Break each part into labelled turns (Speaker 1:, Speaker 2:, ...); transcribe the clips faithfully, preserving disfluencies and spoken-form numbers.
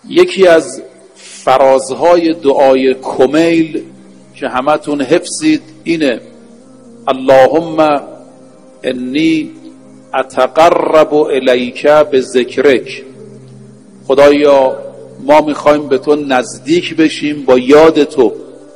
Speaker 1: یکی از فرازهای دعای کمیل که همتون حفظید اینه: اللهم انی اتقرب الیک بذکرک. خدایا ما میخوایم به تو نزدیک بشیم با یاد تو.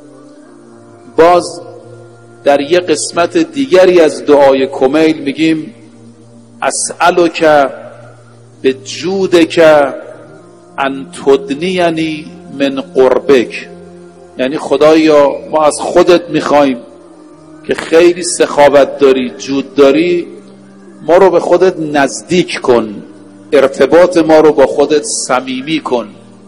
Speaker 1: باز در یک قسمت دیگری از دعای کمیل میگیم اسألک بجودک ان تدنینی من قربک. یعنی خدایا ما از خودت میخوایم که خیلی سخاوت داری، جود داری، ما رو به خودت نزدیک کن، ارتباط ما رو با خودت صمیمی کن.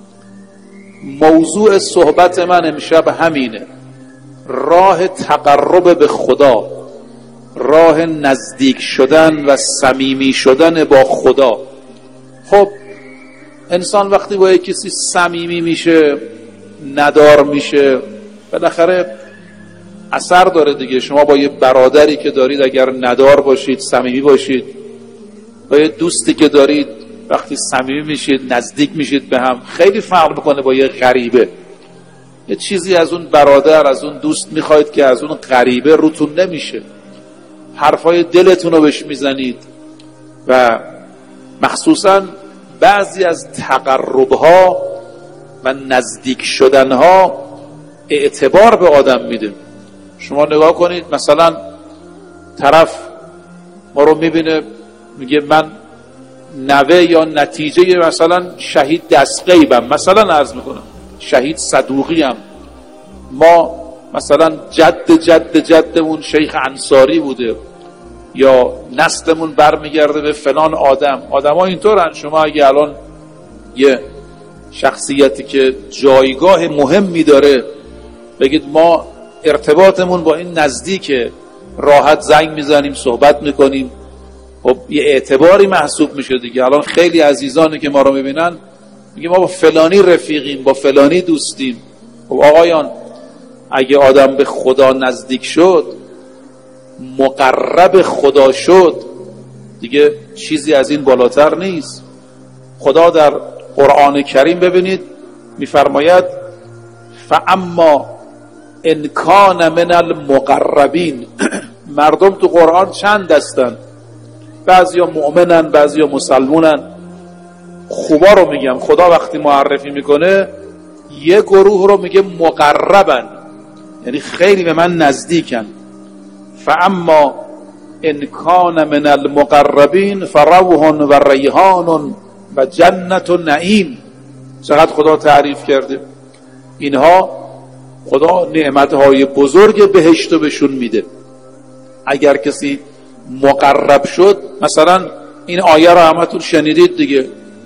Speaker 1: موضوع صحبت من امشب همینه، راه تقرب به خدا، راه نزدیک شدن و صمیمی شدن با خدا. خب انسان وقتی با یک کسی صمیمی میشه، ندار میشه، بالاخره اثر داره دیگه. شما با یه برادری که دارید اگر ندار باشید، صمیمی باشید، با یه دوستی که دارید وقتی صمیمی میشید، نزدیک میشید به هم، خیلی فرق میکنه با یه غریبه. یه چیزی از اون برادر، از اون دوست میخواید که از اون غریبه روتون نمیشه. حرفای دلتون رو بهش میزنید و مخصوصا بعضی از تقربها و نزدیک شدنها اعتبار به آدم میده. شما نگاه کنید، مثلا طرف ما رو میبینه میگه من نوه یا نتیجه مثلا شهید دستقیبم، مثلا عرض میکنم شهید صدوقی هم، ما مثلا جد جد جدمون شیخ انصاری بوده یا نسلمون برمیگرده به فلان آدم. آدم ها اینطورن. شما اگه الان یه شخصیتی که جایگاه مهمی داره بگید ما ارتباطمون با این نزدیکه، راحت زنگ میزنیم، صحبت میکنیم، خب یه اعتباری محسوب میشه دیگه. الان خیلی عزیزانی که ما رو میبینن میگه ما با فلانی رفیقیم، با فلانی دوستیم. خب آقایان، اگه آدم به خدا نزدیک شد، مقرب خدا شد، دیگه چیزی از این بالاتر نیست. خدا در قرآن کریم ببینید میفرماید فاما ان کان من المقربین. مردم تو قرآن چند دستن، بعضیا مؤمنن، بعضیا مسلمونن. خوبا رو میگم، خدا وقتی معرفی میکنه یه گروه رو میگه مقربن، یعنی خیلی به من نزدیکن. فاما ان کان من المقربین فروح و ریحان و جنت و نعیم. چقدر خدا تعریف کرده. اینها خدا نعمتهای بزرگ بهشت رو بهشون میده. اگر کسی مقرب شد، مثلا این آیه رو همتون شنیدید دیگه،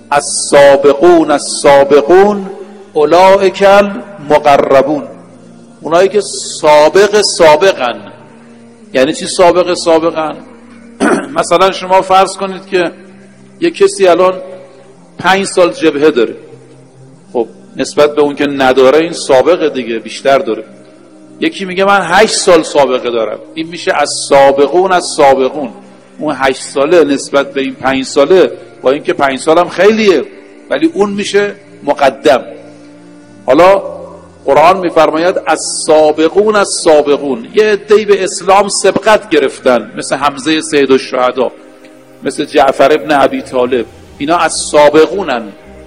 Speaker 1: السابقون السابقون اولئک المقربون. اونایی که سابق سابقن. یعنی چی سابق سابقن؟ مثلا شما فرض کنید که یک کسی الان پنج سال جبهه داره، خب نسبت به اون که نداره این سابقه دیگه، بیشتر داره. یکی میگه من هشت سال سابقه دارم، این میشه از سابقون از سابقون. اون هشت ساله نسبت به این پنج ساله، با این که پنج سالم خیلیه، ولی اون میشه مقدم. حالا قرآن میفرماید از سابقون از سابقون. یه عده‌ای به اسلام سبقت گرفتن، مثل حمزه سید الشهدا، مثل جعفر ابن ابی طالب، اینا از سابقونن.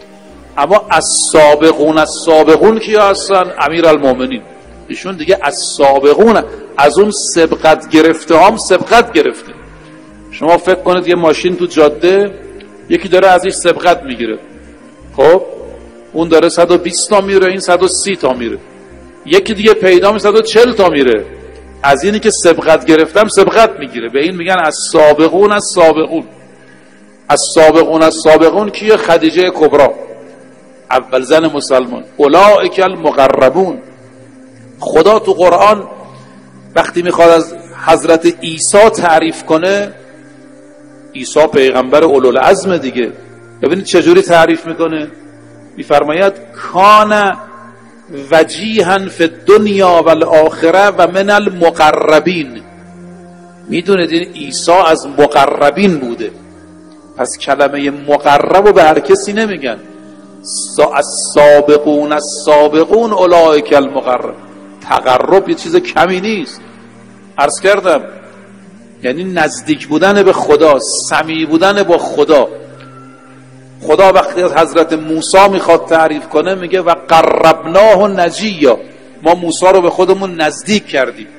Speaker 1: اما از سابقون از سابقون کیا هستن؟ امیرالمومنین. ایشون دیگه از سابقون، از اون سبقت گرفته هم سبقت گرفته. شما فکر کنید یه ماشین تو جاده یکی داره ازش سبقت میگیره، خب اون داره صد و بیست تا میره، این صد و سی تا میره، یکی دیگه پیدا میشه صد و چهل تا میره. از اینی که سبقت گرفتم سبقت میگیره. به این میگن از سابقون از سابقون. از سابقون از سابقون کیه؟ خدیجه کبری، اول زن مسلمان. اولئک المقربون. خدا تو قرآن وقتی میخواد از حضرت عیسی تعریف کنه، عیسی پیغمبر اولوالعزم دیگه، ببینید چجوری تعریف میکنه. میفرماید کان وجیها فی الدنیا و الاخره و من المقربین. میدونید این عیسی از مقربین بوده. پس کلمه مقرب رو به هر کسی نمیگن. السابقون السابقون اولئک المقرب. تقرب یه چیز کمی نیست. عرض کردم یعنی نزدیک بودن به خدا، سمیع بودن با خدا. خدا وقتی از حضرت موسی میخواد تعریف کنه میگه و قربناه نجیا، ما موسی رو به خودمون نزدیک کردیم.